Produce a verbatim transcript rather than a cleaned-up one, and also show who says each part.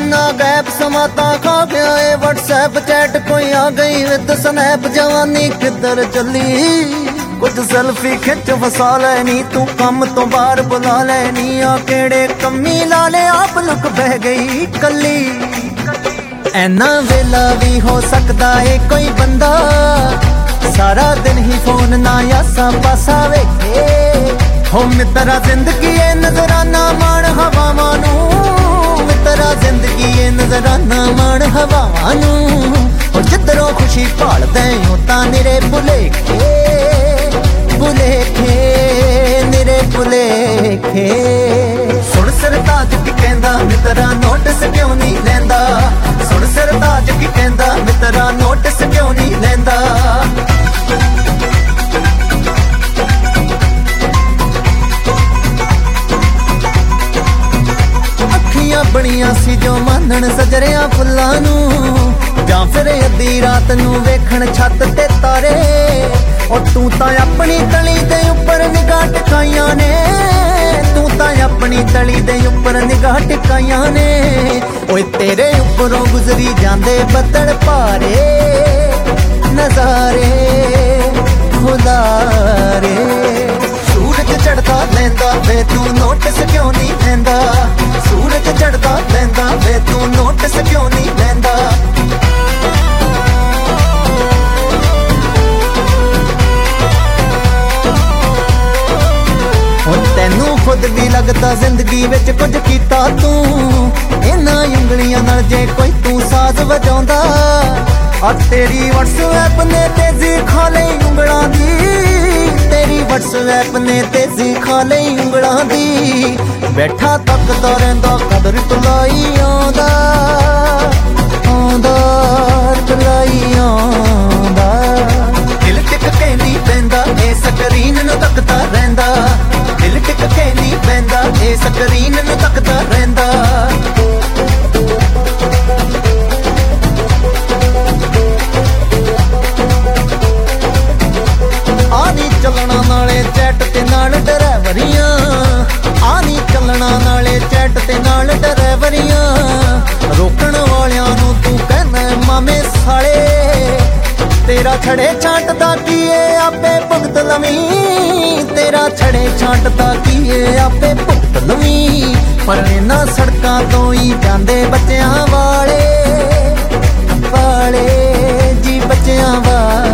Speaker 1: इन्ना गैप समा ता खा गया ए व्हाट्सएप चैट कोई आ गई विद स्नैप जवानी किधर चली कुछ सेल्फी खिच फसा लैनी तू कम तो बाहर बुला लैनी आ केड़े कमी ला ले आप लुक बह गई कली ऐना वेला भी हो सकता है कोई बंदा सारा दिन ही फोन ना यासा पासा वेखे हो मित्रा जिंदगी है नजराना मान हवावां नू मित्रा जिंदगी है नजराना मान हवावां नू ओ जिधरों खुशी भालदे हो तां निरे भुलेखे भुलेखे निरे भुलेखे सुन सरताज की कहंदा मित्रा नोटिस क्यों नहीं लैंदा सुन सरताज की कहंदा मित्रा नोटिस क्यों नहीं लैंदा अखियां बणियां सी जो मानण सजरिया फुल्लां नू जां फिर अद्धी रात नू वेखण छत ते तारे और तू तां अपनी तली दे उपर निगाह टिकाइयां ने तू तां अपनी तली दे उपर निगाह टिकाइयां ने ओए तेरे उपरों गुजरी जांदे बदल भारे नजारे खुलारे सूरज चढ़दा लैंदा वे तू नोटिस क्यों नहीं लैंदा सूरज चढ़दा लैंदा वे तू नोटिस क्यों नहीं लैंदा तैनू खुद भी लगता जिंदगी विच कुछ कीता तू इन्हां उंगलियां नाल जे कोई तू साज वजाउंदा और तेरी व्हाट्सएप ने तेजी खा लई उंगलां दी तेरी व्हाट्सएप ने तेजी खा लई उंगलां दी बैठा तकदा रहिंदा कदर तुलाई आंदा आंदा तुलाई आंदा दिल टिक के नहीं पैंदा ए स्क्रीन नूं तकदा रहिंदा दिल टिक के नहीं पैंदा ए स्क्रीन नूं तकदा रहिंदा आनी चलना नाले चैट ते नाल ड्राइवरियां आनी चलना नाले चैट ते नाल ड्राइवरियां रोकण वालियां नूं तू कहना मामे साले तेरा छड़े छांटदा की आपे भुगत लवीं तेरा छड़े छांटदा की आपे भुगत लवीं पर इन्हां सड़कां तो ही जांदे बच्चियां वाले वाले जी बच्चियां वाले